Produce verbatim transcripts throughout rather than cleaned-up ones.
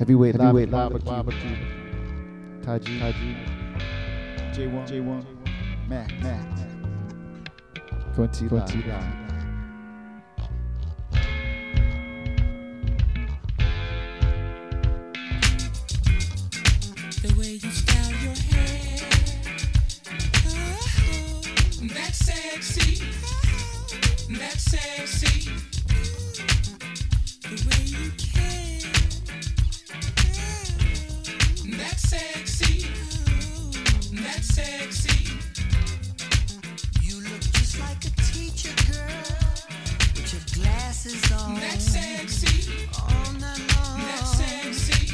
Heavyweight, Heavyweight Live, Barbecue, Taji, Taji, J one, J one, Mac, Mac, twenty, twenty twenty. Live. The way you style your hair, oh, that's sexy, that's sexy. The way you care, oh, that's sexy, that's sexy. You look just like a teacher, girl, with your glasses on. That's sexy, all night long. That's sexy.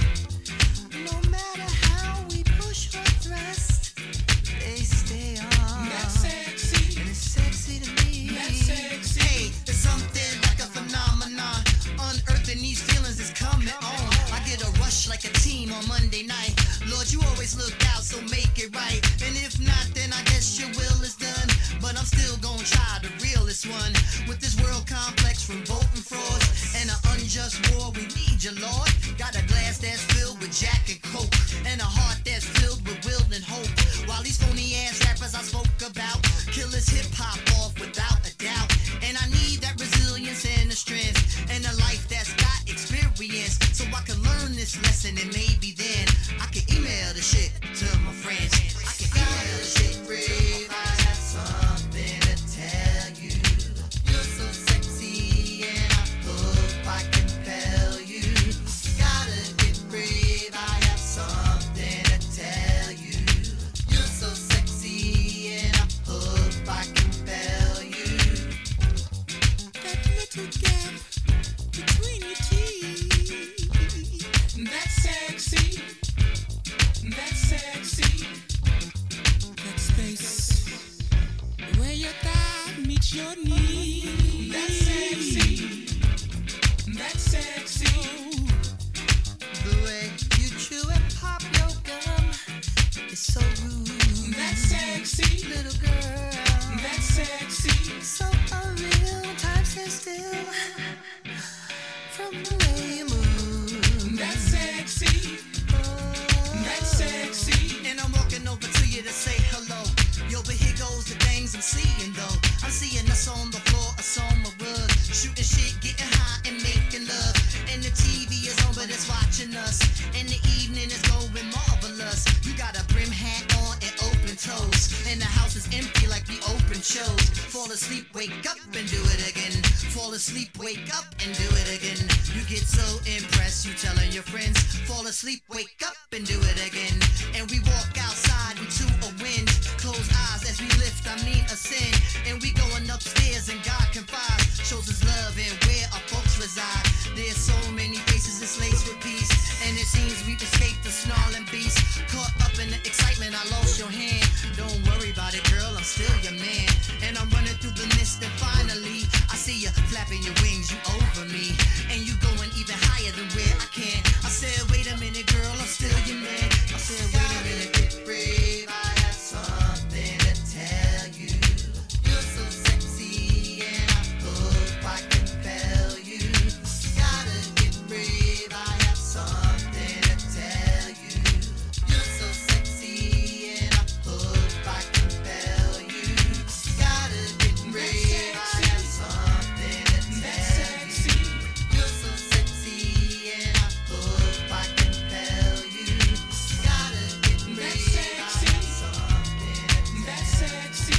No matter how we push or thrust, they stay on. That's sexy. And it's sexy to me. That's sexy. Hey, there's something like a phenomenon. Unearthing these feelings is coming on. I get a rush like a team on Monday night. Lord, you always look out, so make it right. And if not, then I guess your will is done. But I'm still gonna try the realest one. With this world complex from voting frauds and an unjust war, we need you, Lord. Got a glass that's filled with Jack and Coke, and a heart that's filled with will and hope. While these phony ass rappers I spoke about kill this hip hop off without a doubt. And I need that resilience and the strength and a life that's got experience, so I can learn this lesson, and maybe then I can email the shit to my friends. I can email the shit. Brave, I have something to tell you. You're so sexy, and I hope I compel you. Gotta get brave, I have something to tell you. You're so sexy, and I hope I compel you. That little gap between your teeth, that's sexy, that's sexy. That space where your thigh meets your knee, that's sexy, that's sexy. The way you chew and pop your gum is so rude. That's sexy, Little girl, that's sexy. so unreal. Time stands still from the way you move. That's sexy, that's sexy. And I'm walking over to you to say hello. Yo, but here goes the things I'm seeing though. I'm seeing us on the floor, us on my rug, shooting shit, getting high and making love. And the T V is on, but it's watching us. And the evening is going marvelous. You got a brim hat on and open toes, and the house is empty like we open shows. Fall asleep, wake up and do it again. Fall asleep, wake up and do it again. You get so impressed, you telling your friends. Fall asleep, wake up and do it again. And we walk outside into a wind. Close eyes as we lift, I mean ascend. And we going upstairs and God confides, shows us love and where our folks reside. There's so many faces it's laced with peace, and it seems we've escaped the snarling beast. Caught up in the excitement, I lost your hand. Don't worry about it, girl, I'm still your man. And I'm running through the mist, and finally I see you flapping your wings, you over me. And you going even higher than where I can. I said, wait a minute, girl, I'm still your man. I said, wait a minute, get brave, I have something to tell you. You're so sexy, and I hope I compel you. Gotta get brave, I have something to tell you. You're so sexy, and I hope I compel you. Gotta get brave, I have something to tell you. You're so sexy, and I hope I compel you. Gotta get brave, I have something to That's sexy.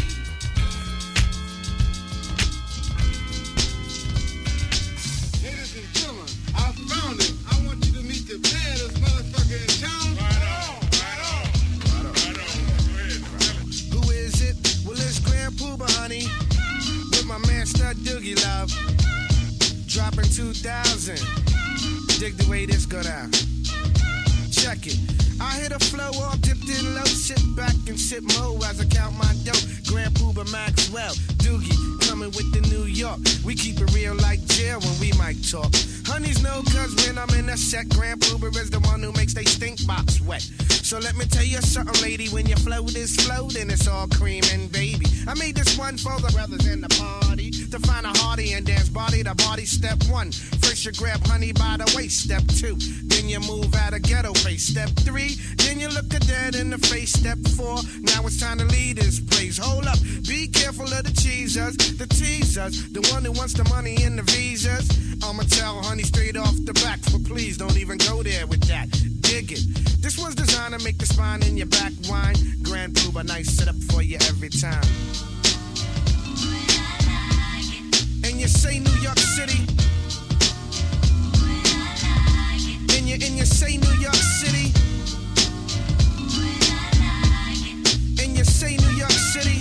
Ladies and gentlemen, I found it. I want you to meet the baddest motherfucker in town. Right on, right on, right on, right on. Go ahead, tell it. Who is it? Well, it's Grand Pooba, honey. With my man Stud Doogie Love. Dropping two thousand. Dig the way this go down. Check it. I hit a flow off, dipped in low, sit back and sip mo as I count my dough. Grand Pooba Maxwell, Doogie, coming with the New York. We keep it real like jail when we might talk. Honeys know cause when I'm in the set, Grand Pooba is the one who makes they stink box wet. So let me tell you something, lady, when your float is floating, it's all cream and baby. I made this one for the brothers in the party, to find a hearty and dance body the party, step one. First you grab honey by the waist, step two. Then you move at a ghetto pace, step three. Then you look a dead in the face, step four. Now it's time to leave this place. Hold up, be careful of the cheesers, the teasers, the one who wants the money and the visas. I'ma tell honey straight off the back, but please don't even go there with that. Dig it. This one's designed to make the spine in your back whine. Grand Puba, nice setup for you every time. And you say New York City. And you, and you say New York City. And you say New York City.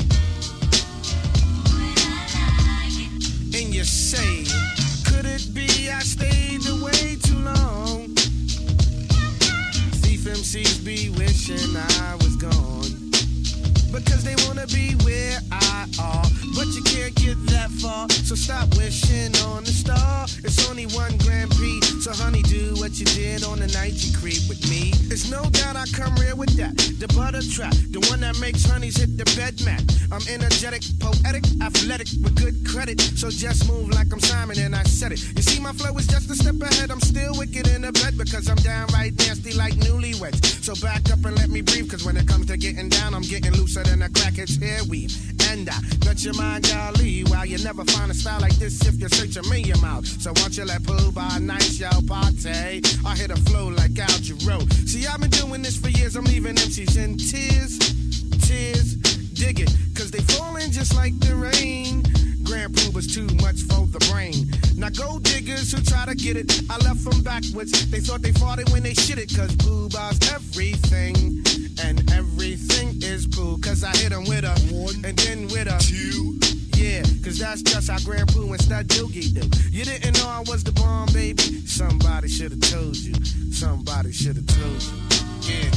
And you say, could it be I stayed away too long? Thief M Cs be wishing I was gone, because they wanna be where I are, but you can't get that far, so stop wishing on the star. It's only one Grand Prix, so honey, do what you did on the night you creep with me. It's no doubt I come real with that, the butter trap, the one that makes honeys hit the bed mat. I'm energetic, poetic, athletic, with good credit, so just move like I'm Simon and I said it. You see my flow is just a step ahead, I'm still wicked in the bed, because I'm downright nasty like newlyweds. So back up and let me breathe, cause when it comes to getting down, I'm getting looser than a crackhead's hair weave. And I got your mind, golly, wow, you never find a style like this if you search a million miles. So once you let pull by a nice yo party, I hit a flow like Al Jarreau. See, I've been doing this for years, I'm leaving M Cs in tears, tears, dig it, cause they falling just like the rain. Grand Puba's too much for the brain. Now gold diggers who try to get it, I left them backwards. They thought they fought it when they shit it, cause Puba's everything. And everything is cool, cause I hit them with a one, and then with a two. Yeah, cause that's just how Grand Poo and Stud Doogie do. You didn't know I was the bomb, baby? Somebody should've told you. Somebody should've told you. Yeah.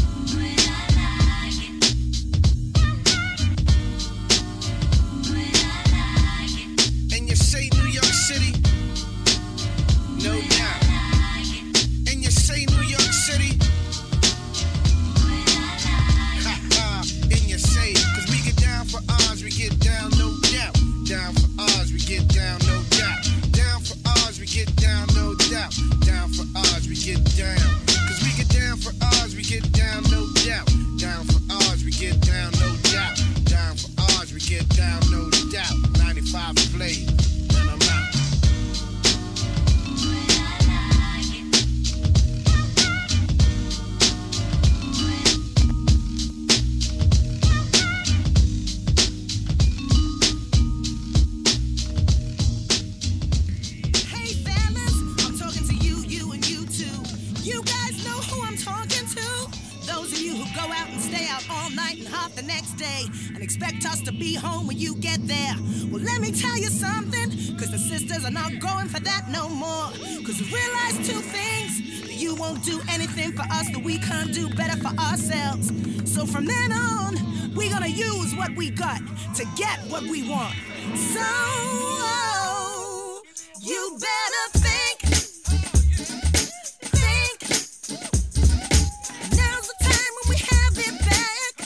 And you say New York City? No doubt. And you say New York City? Ha ha. And you say, cause we get down for ours, we get down, no doubt. Down for ours, we get down, no doubt. Down for ours, we get down, no doubt. Down for ours, we get down. Cause we get down for ours, we get down, no doubt. Down for ours, we get down, no doubt. Down for ours, we get down, no doubt. ninety-five play, and I'm out. Hey fellas, I'm talking to you, you and you too. You guys know who I'm talking to? Those of you who go out and stay out all night and half the next day and expect us to be home when you get there. Well, let me tell you something, cause the sisters are not going for that no more. Cause we realize two things, that you won't do anything for us that we can't do better for ourselves. So from then on, we're gonna use what we got to get what we want. So, you better think, think. Now's the time when we have it back.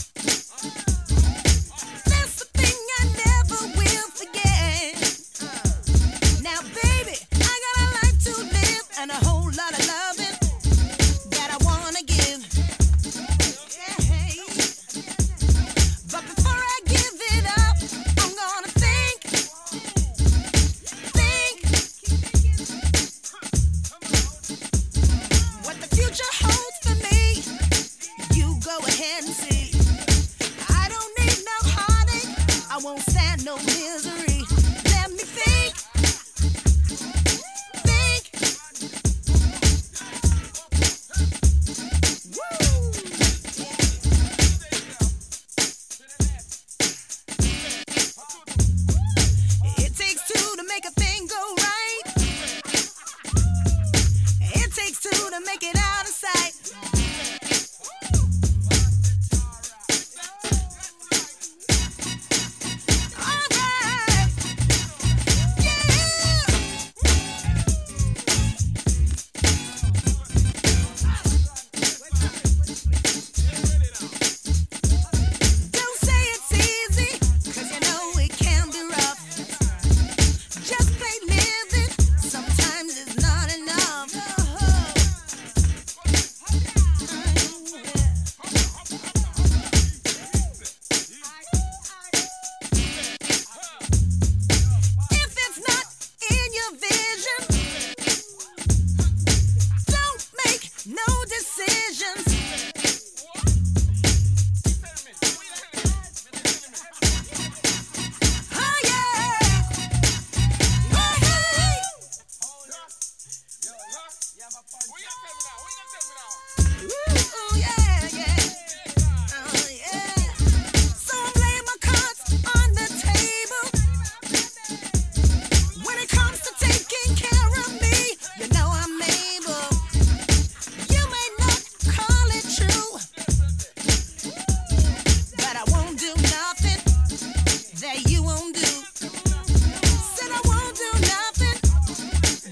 That's the thing I never will forget. Now, baby, I got a life to live and a whole lot of loving that I wanna give. Yeah. But before I give it up, I'm gonna think, think.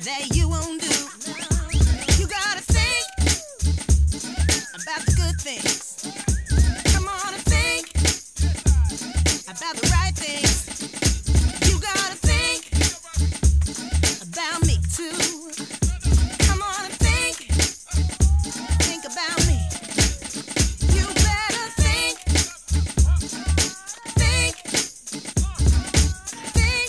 that you won't do. You gotta think about the good things. Come on and think about the right things. You gotta think about me too. Come on and think, think about me. You better think, think, think.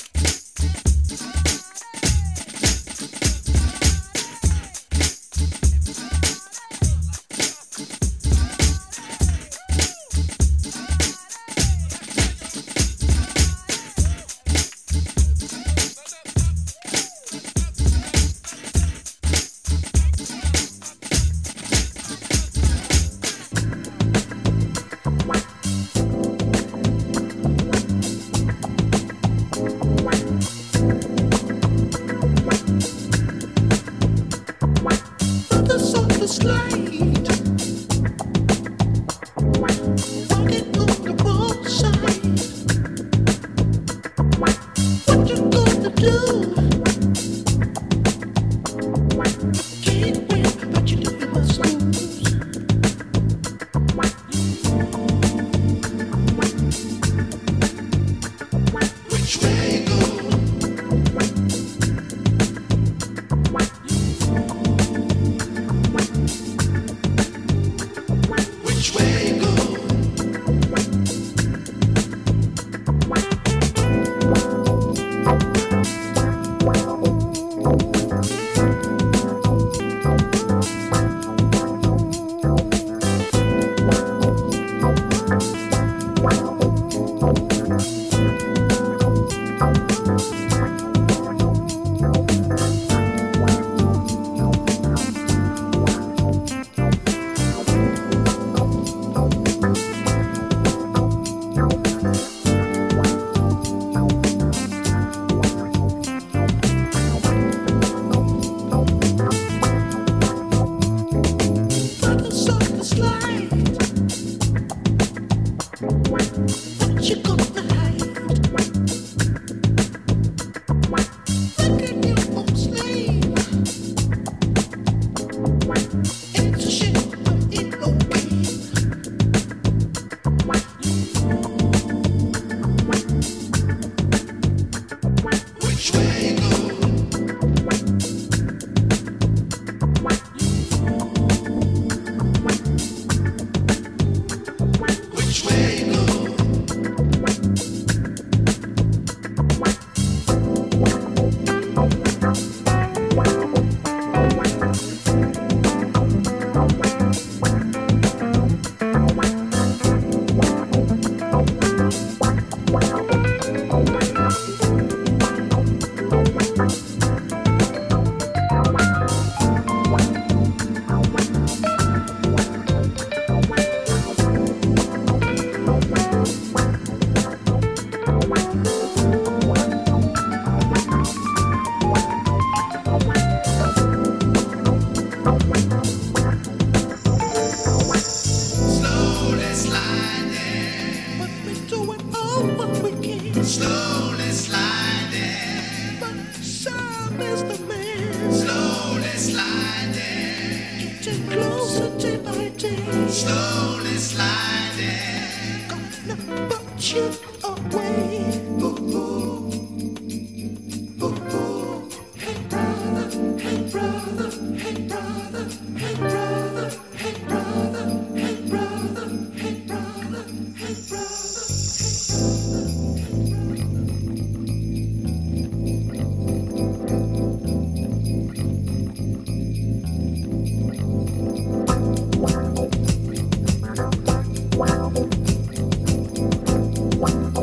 Slowly sliding, gonna put you away. Ooh, ooh. Ooh, ooh. Hey brother, hey brother, hey brother, hey brother, hey brother, hey brother, hey brother, hey brother, hey brother.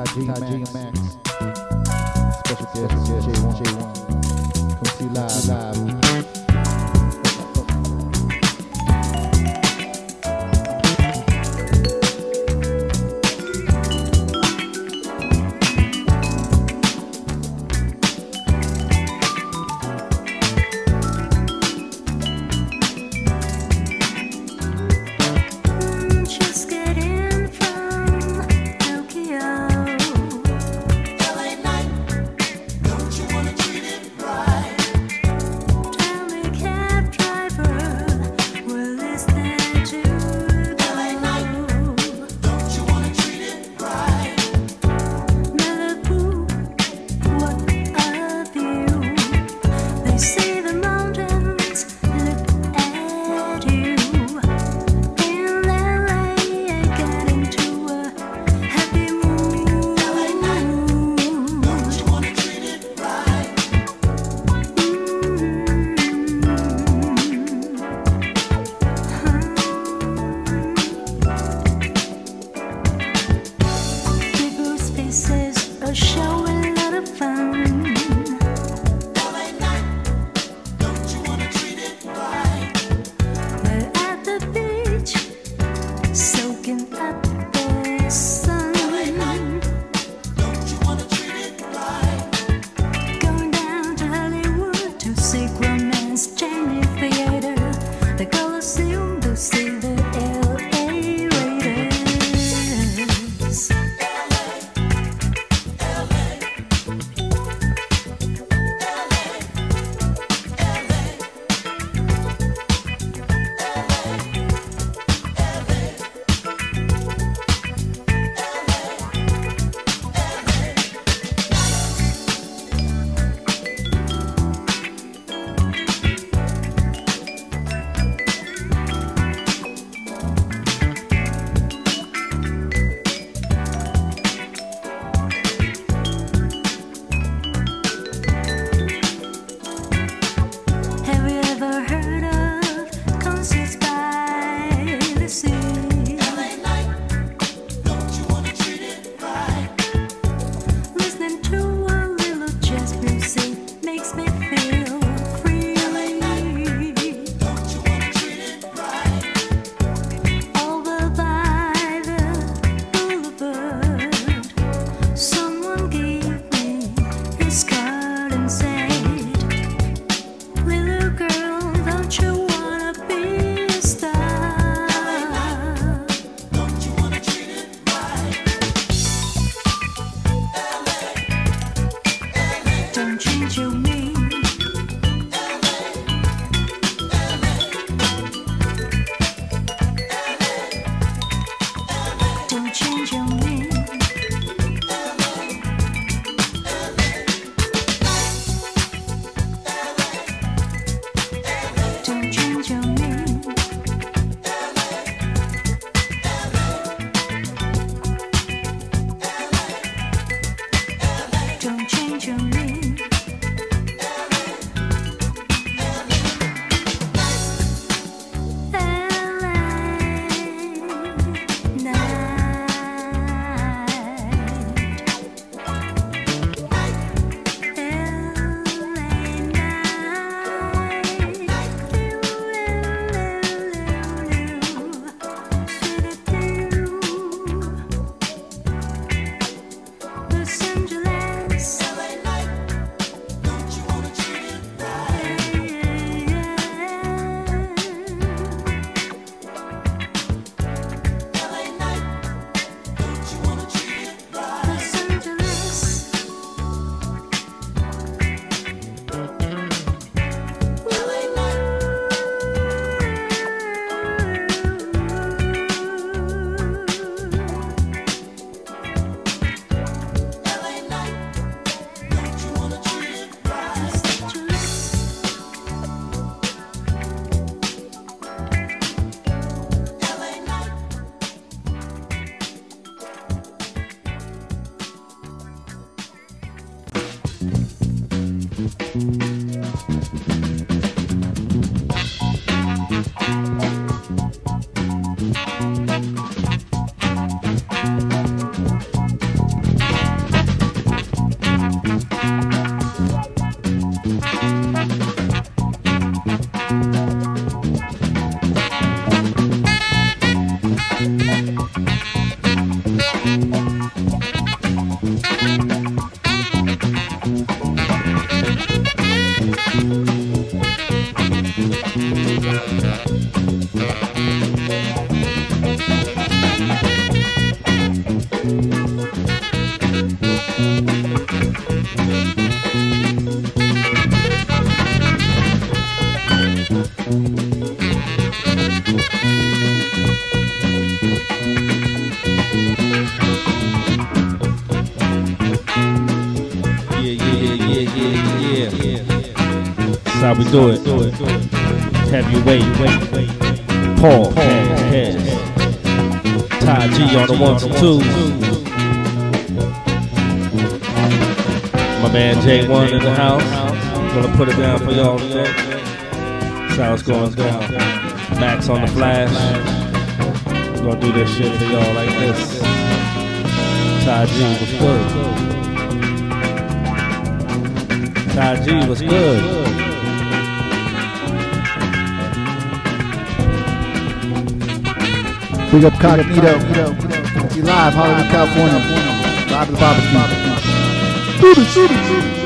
G and Max. Special guest J one. J one. Come to you live. Live. Just getting from Tokyo. L A night, don't you wanna treat it right? Tell me, cab driver, well, is there to go? L A night, don't you wanna treat it right? Malibu, what a view. They say the mountains look at you. In L A, I got into a happy mood. L A night, don't you wanna treat it right? People's faces are showing a lot of fun. L A night, don't you wanna treat it right? We're at the beach, soaking up the sun. L A night, don't you wanna treat it right? Going down to Hollywood to see romance changing theater, the Coliseum to see the L A Raiders. Have you ever heard of concerts by the sea? L A night, don't you wanna treat it right? Listening to a little jazz music makes me feel free. L A night, don't you wanna treat it right? Over by the boulevard, someone gave me his card and said, little girl, don't you wanna be a star? Don't you wanna treat it right? Don't change your name. Don't change your name. Don't change your name. Don't change your name. How we do it. Have you wait, wait, wait. Paul, Cash, Cash. Ty G on the ones and twos. My man J one in the house. Gonna put it down for y'all today. That's how it's going down. Max on the flash. Gonna do this shit for y'all like this. Ty G was good. Ty G was good. Big up Cognito. See live, Hollywood, California. Live at the barbecue. Shoot it, shoot it, shoot it.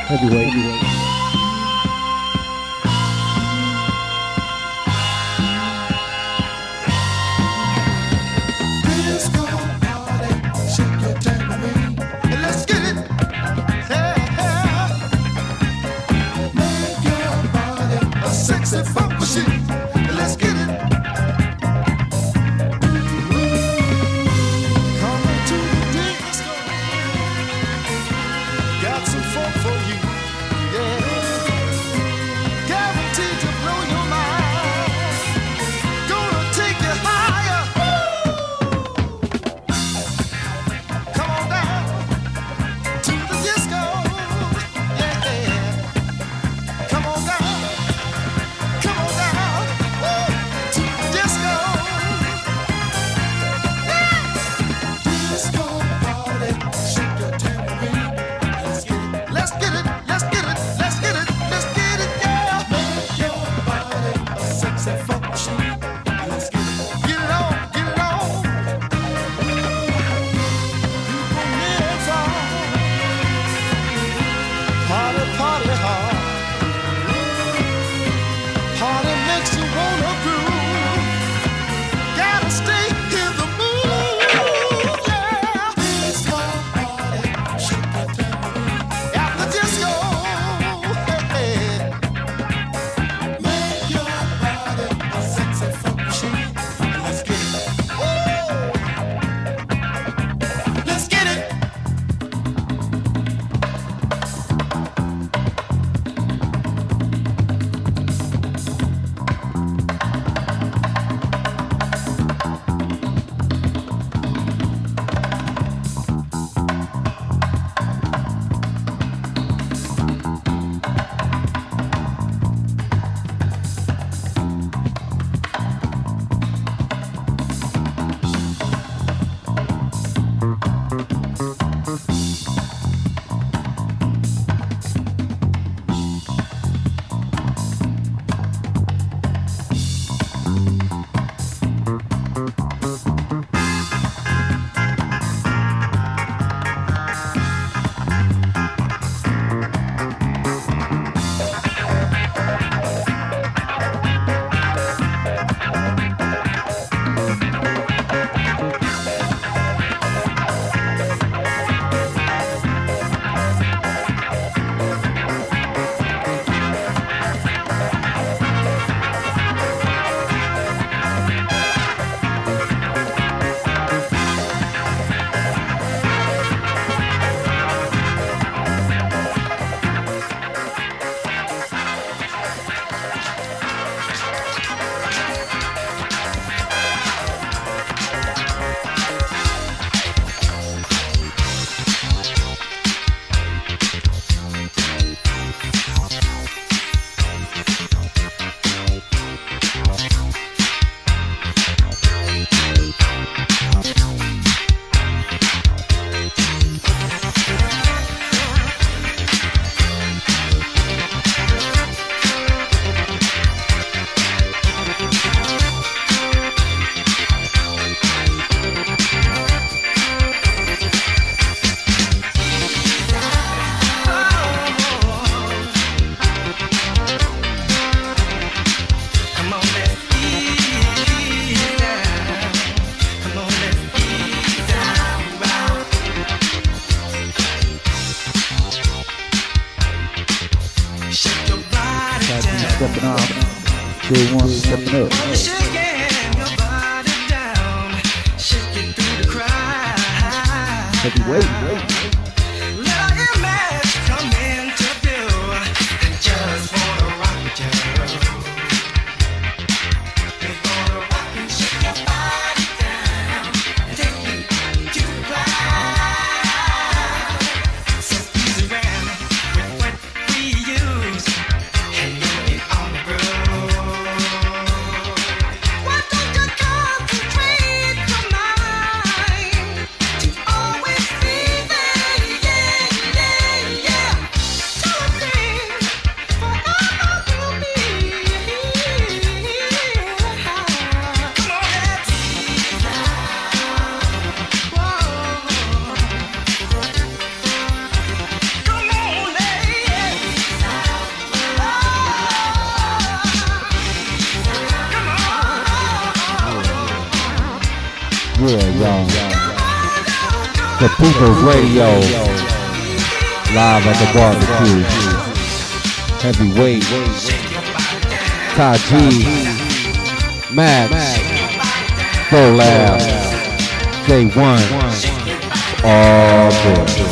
Heavyweight. Heavyweight. Sexy funk machine. Let's get it. Coming to the disco. Got some funk for you. Yeah. Guaranteed to blow your mind. Gonna take you higher. Come on down to the disco. Yeah. Come on down. Come on down, woo, to the disco. Yeah. Disco party, shake your tambourine. Let's get it, let's get it, let's get it, let's get it, let's get it, yeah. Make your body a sexy funk machine. Let's get it, get it on, get it on. People live on. Party, party hard. Party makes you wanna groove. Gotta stay in the mood, yeah. Disco party, shake your tambourine. At the disco, hey. Make your body a sexy funk machine. Let's get it. Woo. Let's get it. Stepping off. Jay one stepping up. Heavyweight. Concentrate your mind to always be there. The People's Radio, live at the barbecue. Heavyweight, Ty G, Max, Full Lab, Day One, all good.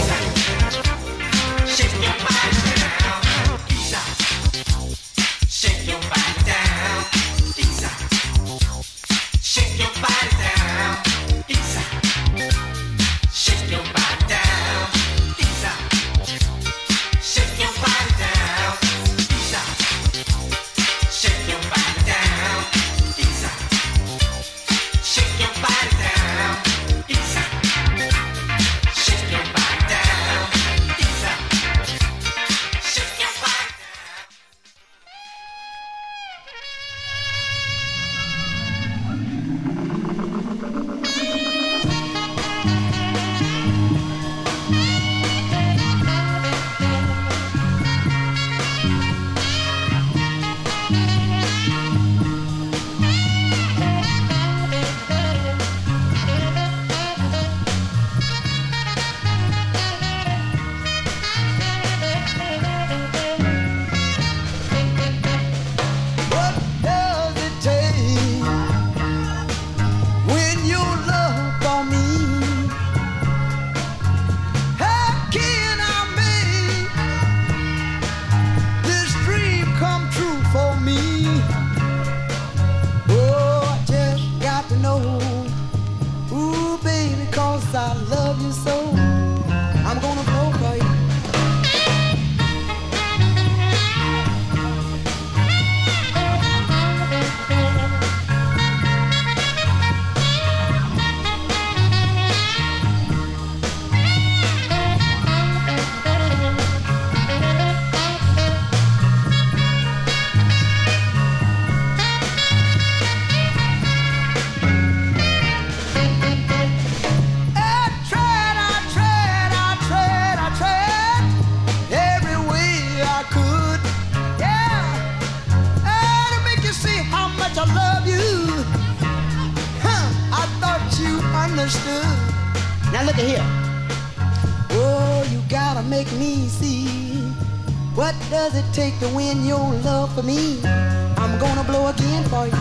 Take to win your love for me. I'm gonna blow again for you.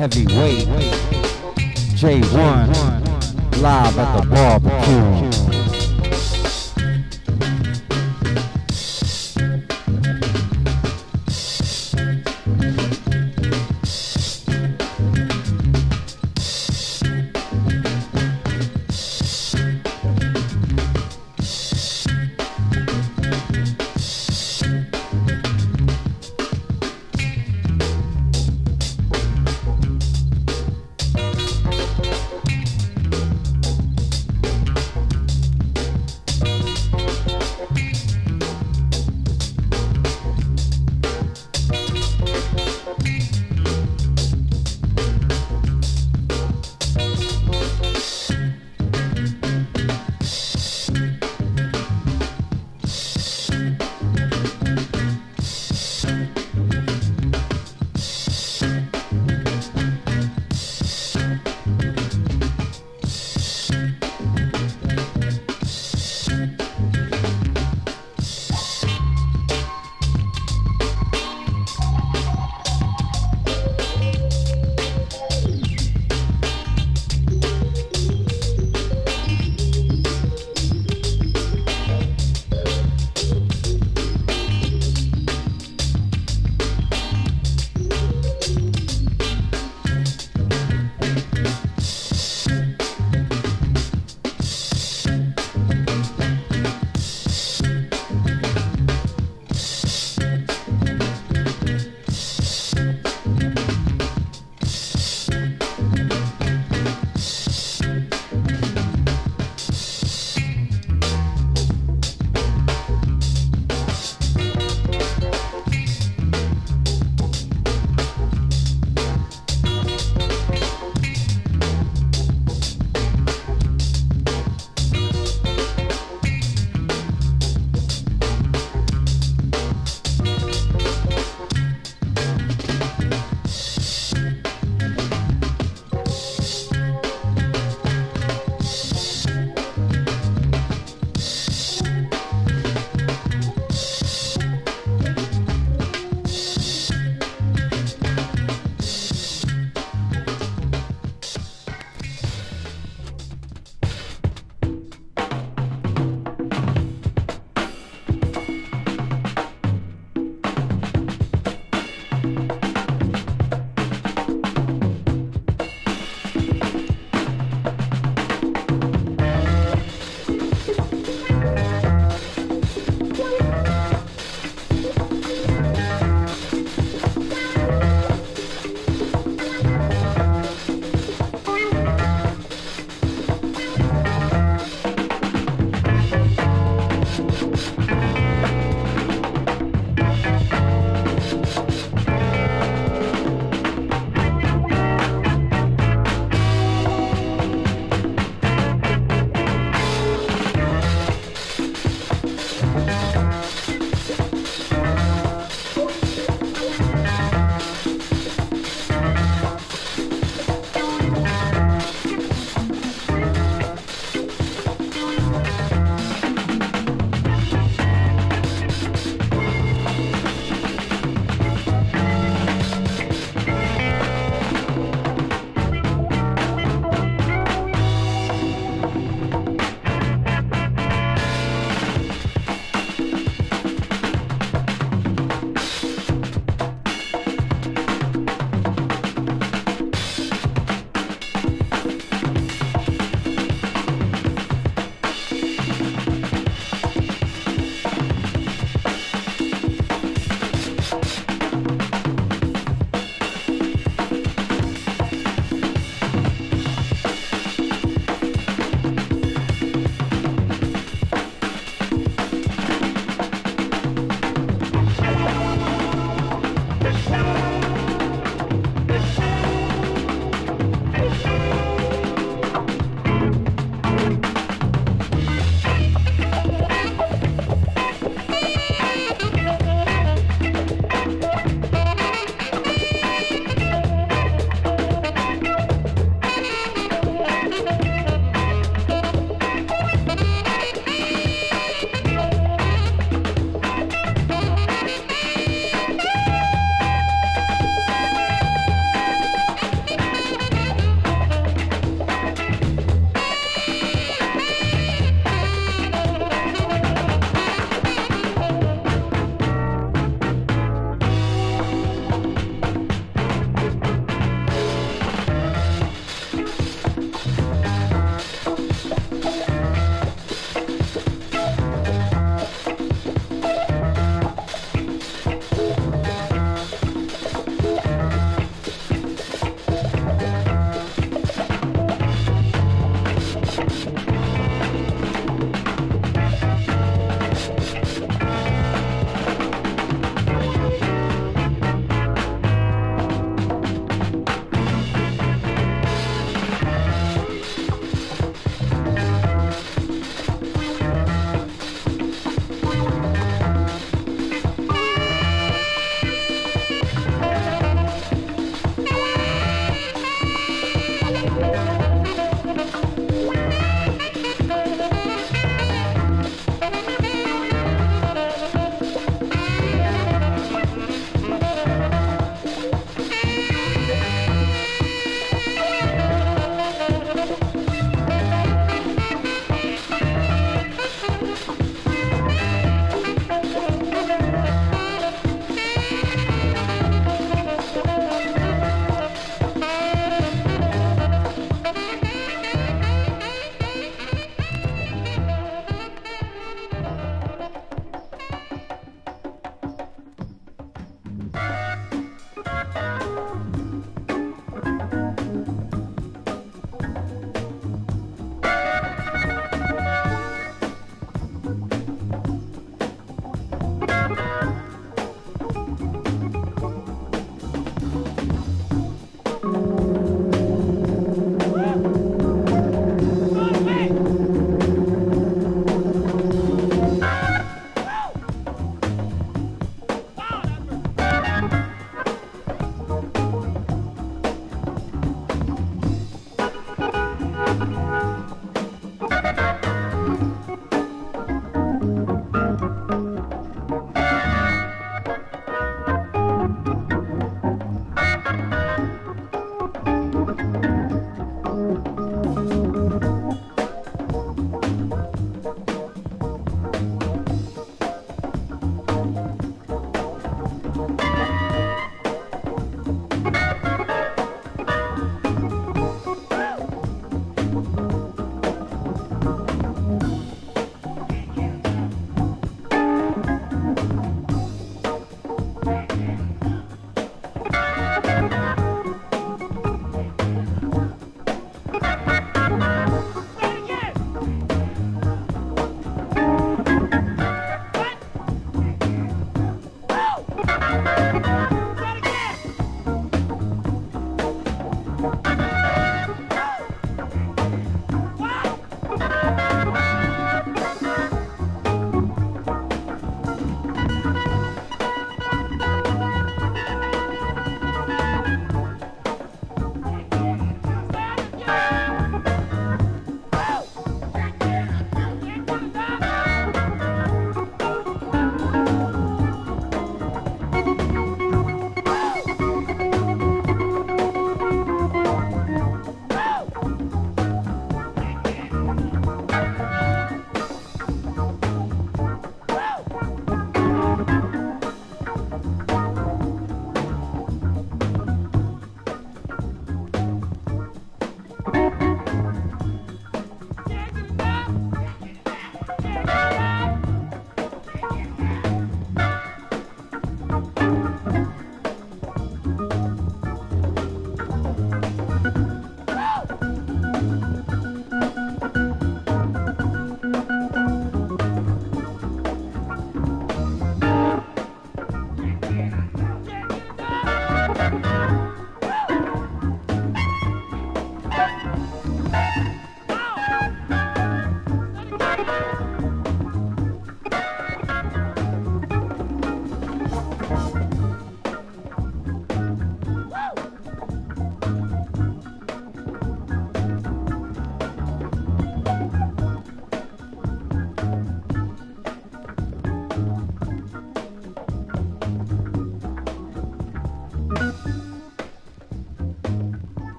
Heavyweight. J one. Live at the barbecue.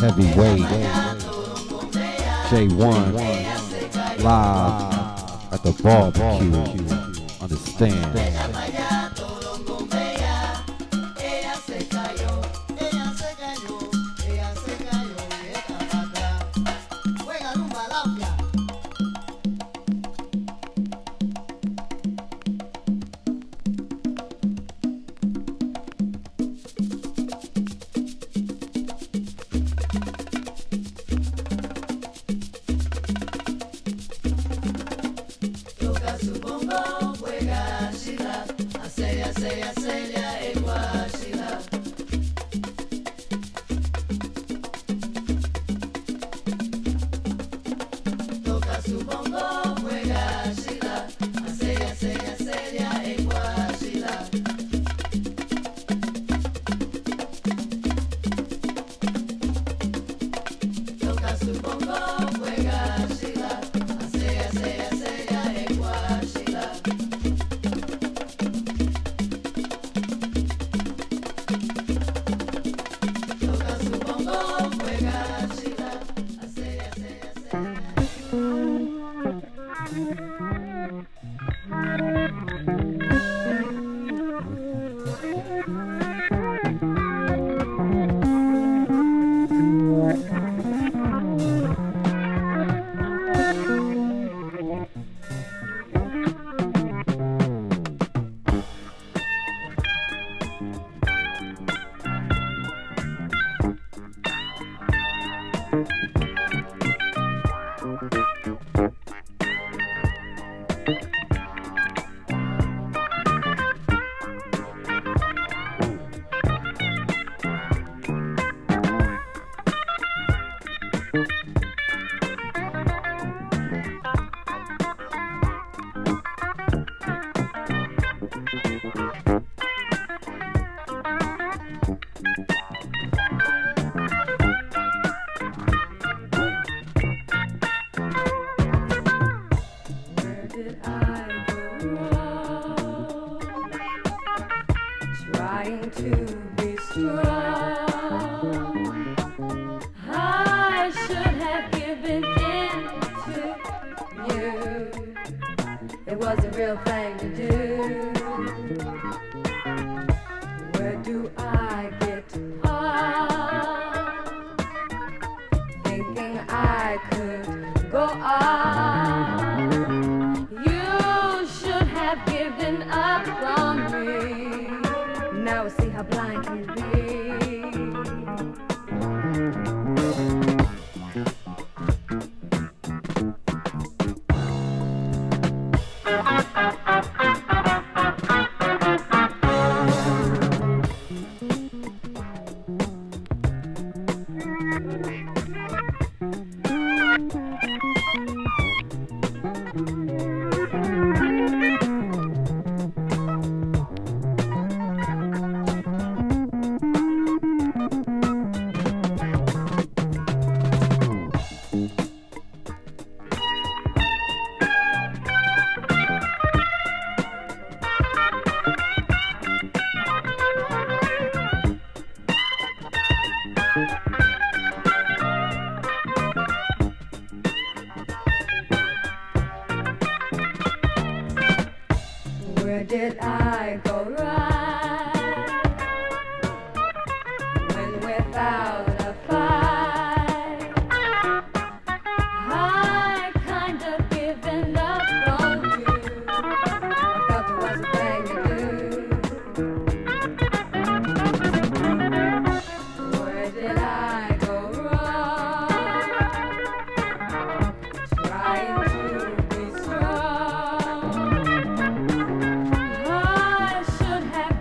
Heavyweight J one live at the barbecue. Understand? Should have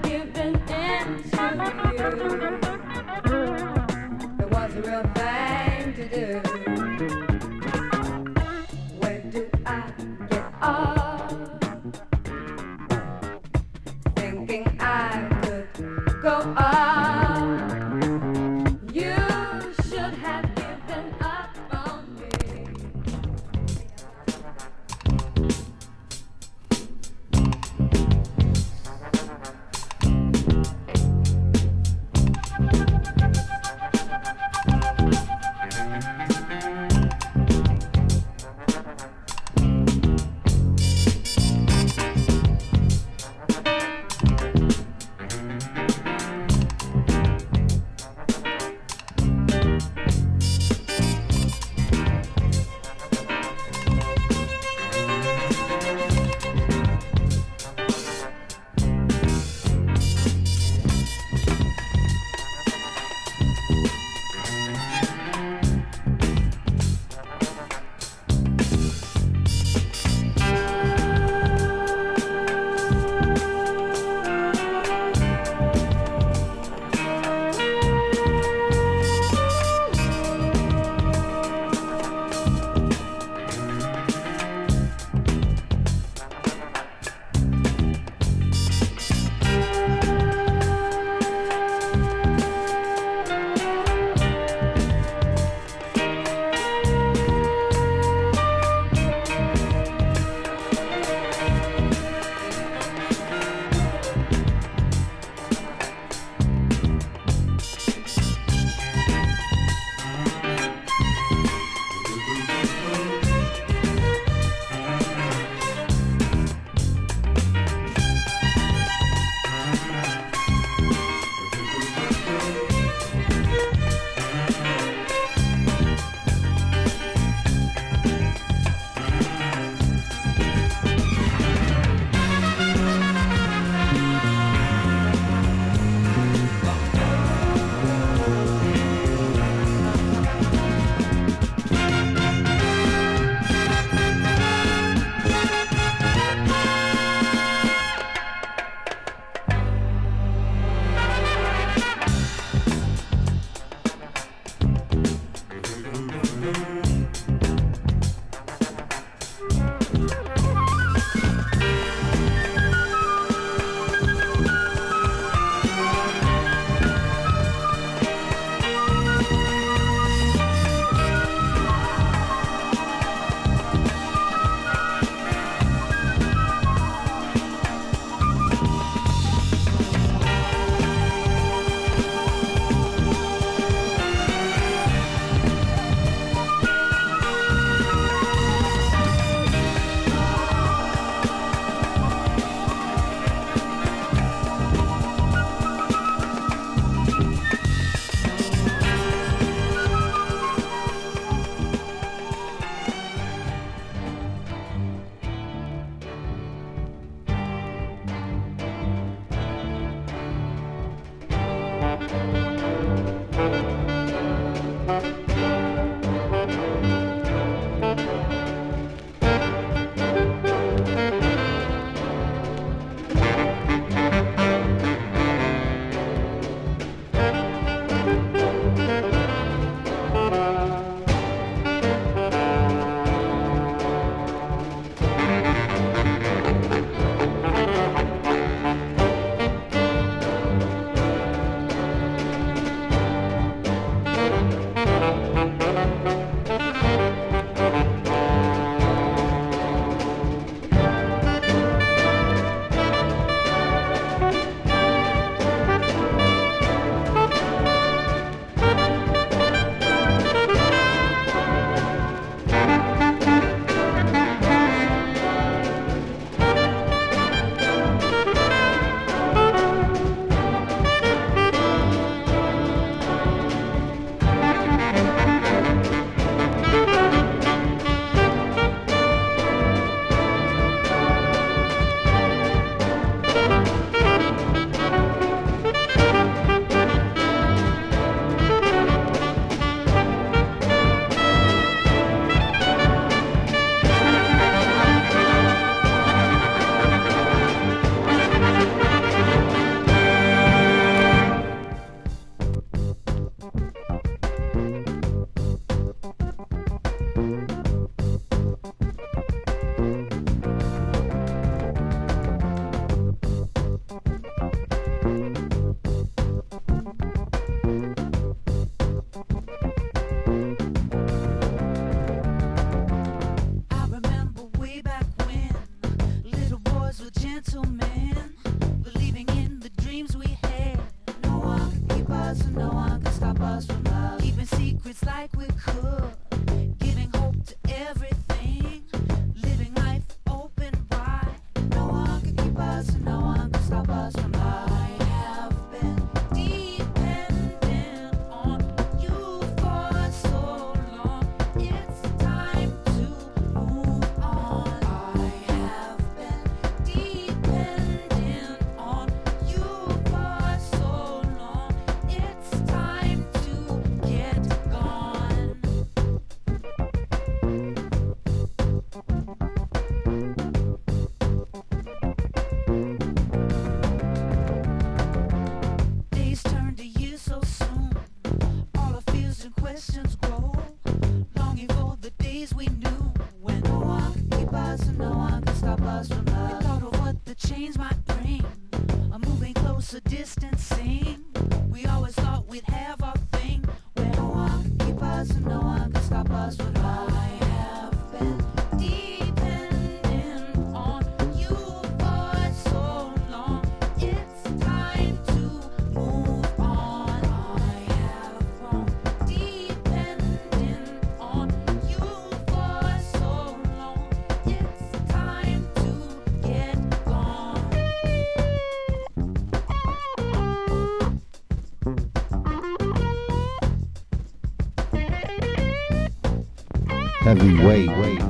Heavyweight.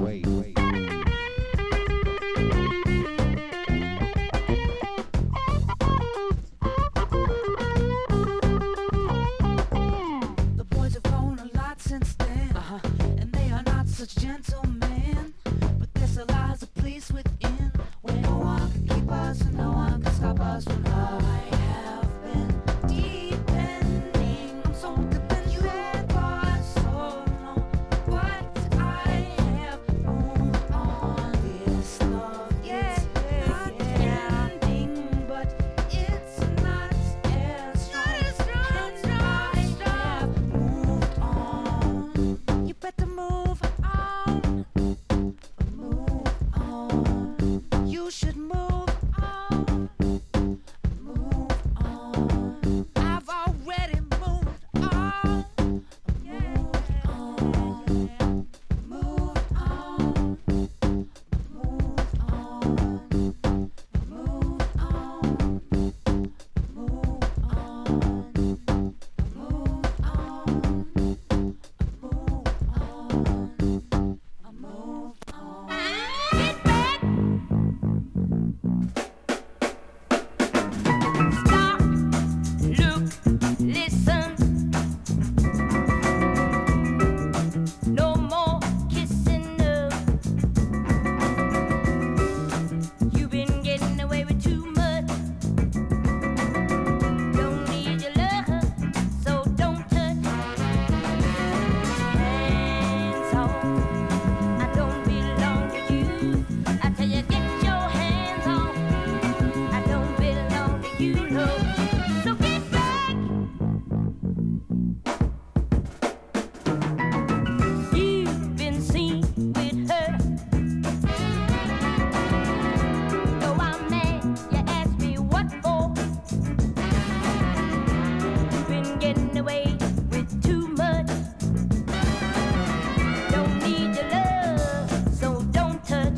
The boys have grown a lot since then, uh-huh. and they are not such gentlemen. But there still lies a place within where no one can keep us and no one can stop us from love. I have been depending on so dependent for so long, but I have moved on. This love is not ending, but it's not as strong. And I have moved on. You better move on. Move on. You should move on. Move on. I've already moved on. Move on. Move on. Move on. Move on. Move on. Move on. Move on. I move on. Get back. Stop. Look. Listen. No more kissing up. You've been getting away with too much. Don't need your love, so don't touch. Hands off. I don't belong to you. I tell you, get your hands off. I don't belong to you, no. So get back. You've been seen with her. Though I'm mad, you ask me what for. You've been getting away with too much. Don't need your love, so don't touch.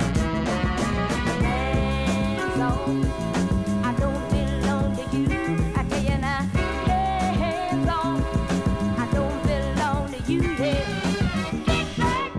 Hands off. I don't belong to you. I tell you now, hands off. I don't belong to you. Yeah. Get back.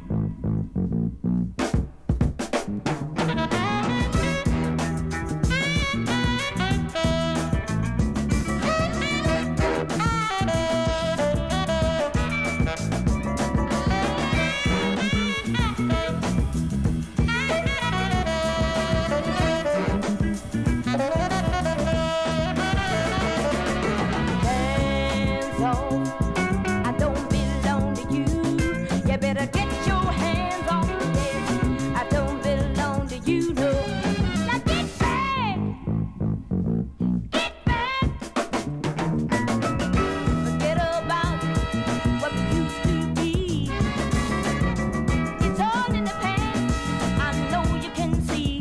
Hands off. I don't belong to you. You better get your hands off me. I don't belong to you, no. Now get back. Get back. Forget about what we used to be. It's all in the past. I know you can see.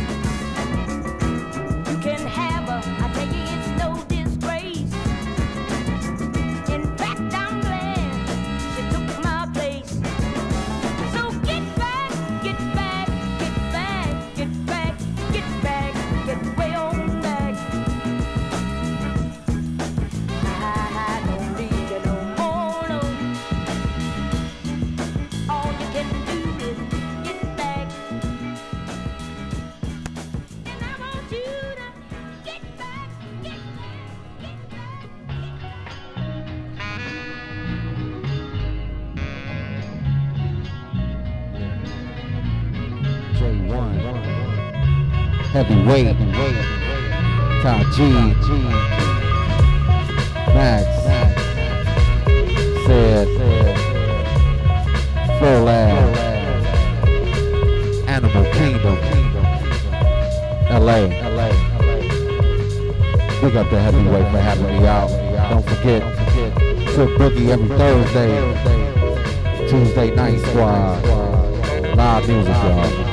You can have her. I tell you, it's no disgrace. In fact, I'm glad she took my place. So get back, get back, get back, get back, get back, get way on back. I don't need you no more, no. All you can do is get back. And I want you to get back, get back, get back, get back. J one. Heavyweight. Top G. Max. Said. Flow Lab. Animal Kingdom. L A. Big up the Heavyweight for having me out. Don't forget, Trip Boogie every Thursday. Tuesday Night Squad. Live music, y'all.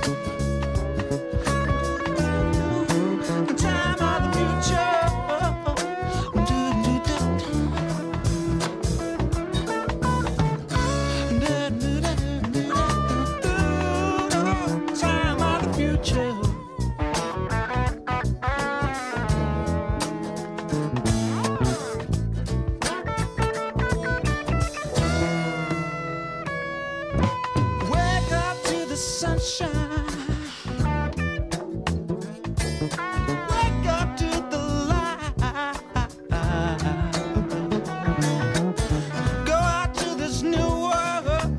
Time of the future. Time of the future. Wake up to the sunshine. Wake up to the light. Go out to this new world.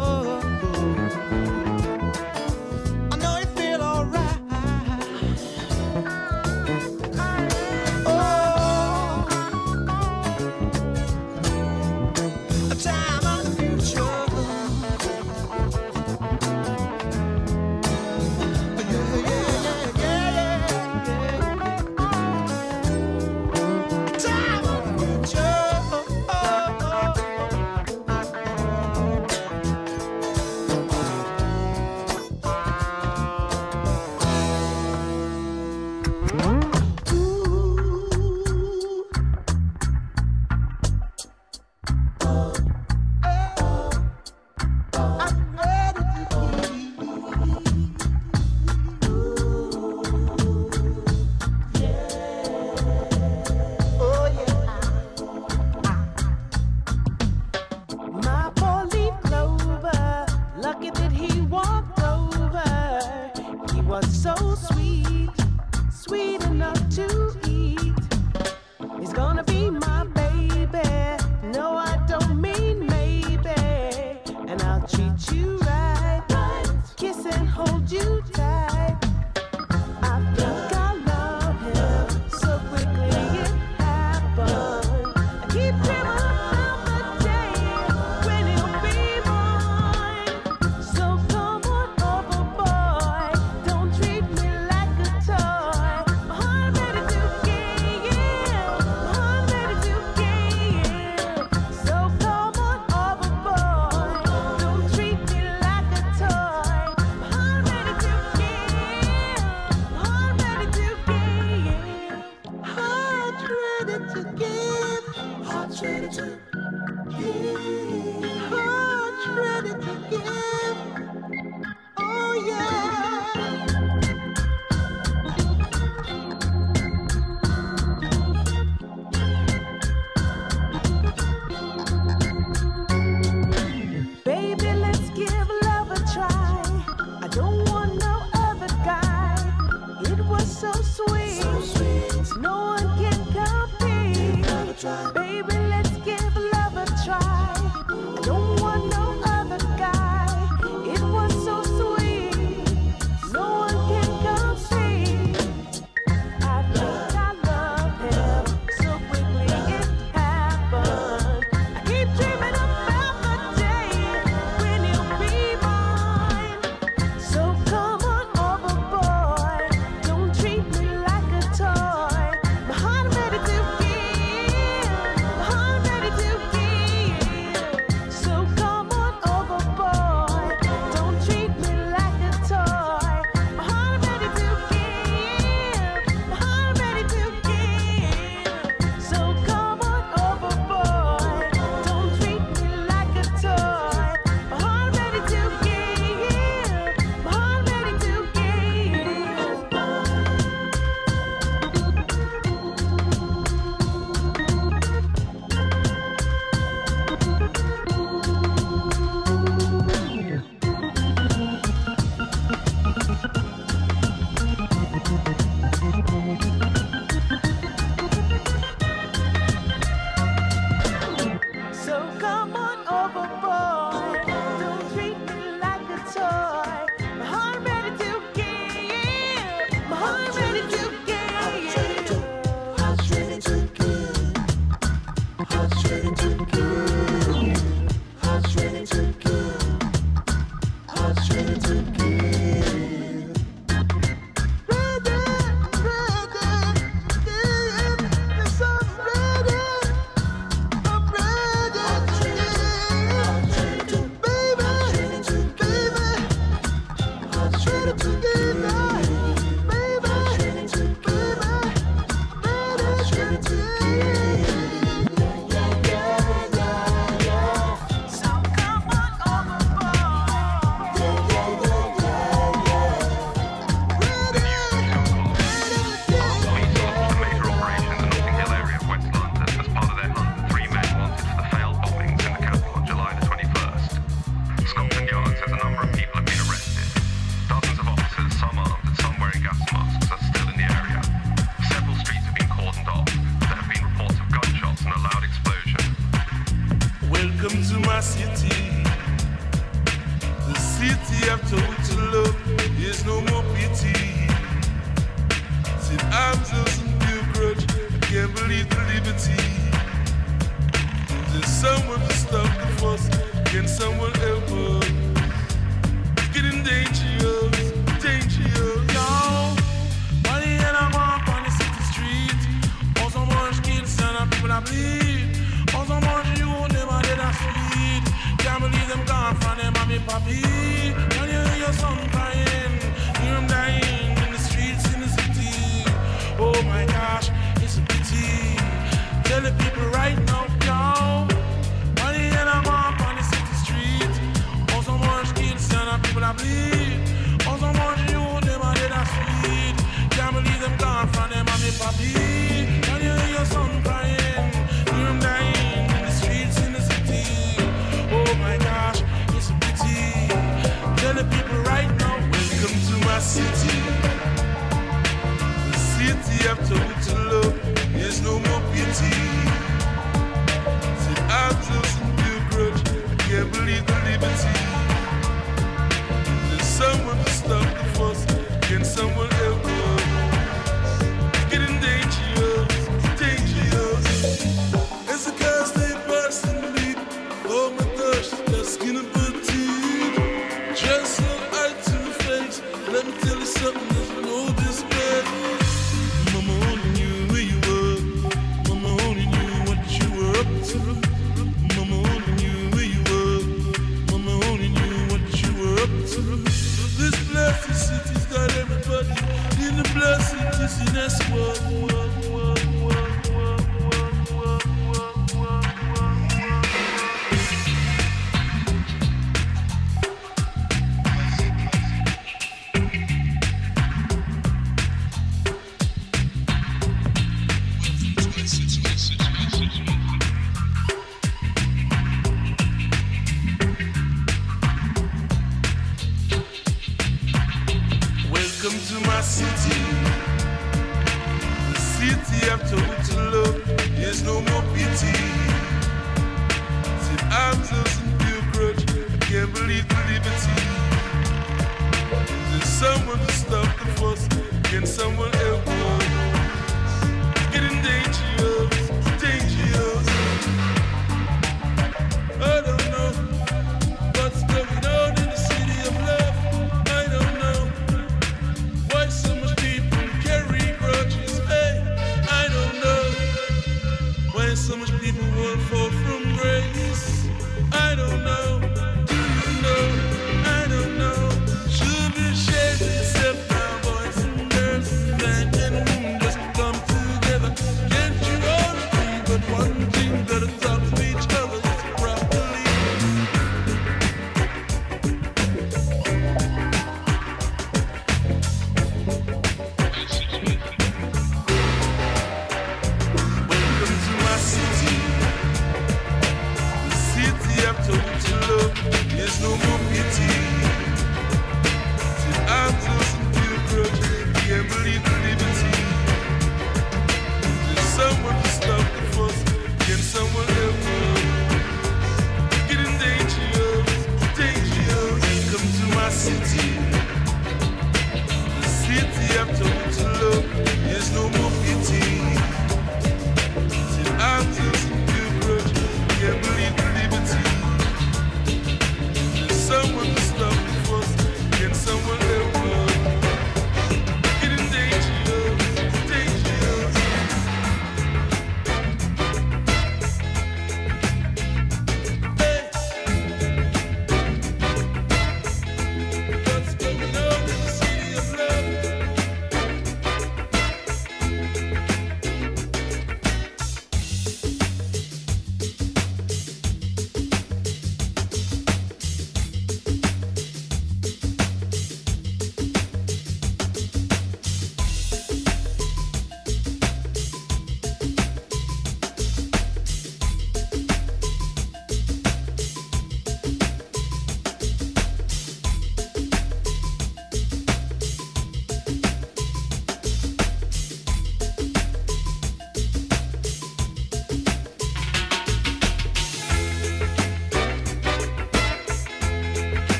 I know you feel alright. Oh, a time of the future. My four-leaf clover, lucky that he walked over. He was so sweet, sweet enough to eat. He's gonna be my baby. No, I don't mean maybe. And I'll treat you right, kiss and hold you tight. I think I love him so quickly it happened. I keep dreaming about the day when he'll be mine. So come on over, boy. Don't treat me like a toy. My heart ready to give, my heart ready to give. So come on over, boy. Don't treat me like a toy. My heart ready to give, my heart ready to give. Heart ready to give, heart ready to give, heart ready to give. Oh yeah. Baby, let's give love a try. I don't want no other guy. It was so sweet, no one can compete. Baby, let's give love a try. I don't want no other guy. It was so sweet, no one can compete. I think I love him so quickly it happened. I keep dreaming about the day when he'll be mine. So come on over, boy. Don't treat me like a toy. My heart ready to give, liberty. There's someone to stop the fuss. Can someone help us? It's getting dangerous, dangerous. Yo, money and I walk on the city street. On some orange kids and people that bleed. On some orange you never did a street. Can't believe them gone from them mommy papi. When you hear your son crying, hear him dying in the streets in the city. Oh my gosh, it's a pity. Tell the people right now, yo. Money and I walk on the city street. On some orange kids and people that bleed. On some orange you never did a street. Can't believe them gone from them mommy papi. When you hear your son crying, hear him dying in the streets in the city. Oh my gosh, it's a pity. Tell the people right now, welcome to my city. The city I've told to love. There's no more pity. See, I've just feel grudge. I can't believe the liberty. There's someone to stop the fuss. Can someone help us? It's getting dangerous, dangerous. As the cars they pass and leave. Oh my gosh, that skin of her teeth. Just so eye to the face. Let me tell you something, there's no despair. Mama only knew where you were. Mama only knew what you were up to. Mama only knew where you were. Mama only knew what you were up to. This blessed city's got everybody in the blessed dizziness world. Welcome to my city. The city I've told to love. There's no more pity. See, I'm just in feel grudge. I can't believe the liberty. There's someone to stop the fuss. Can someone help us?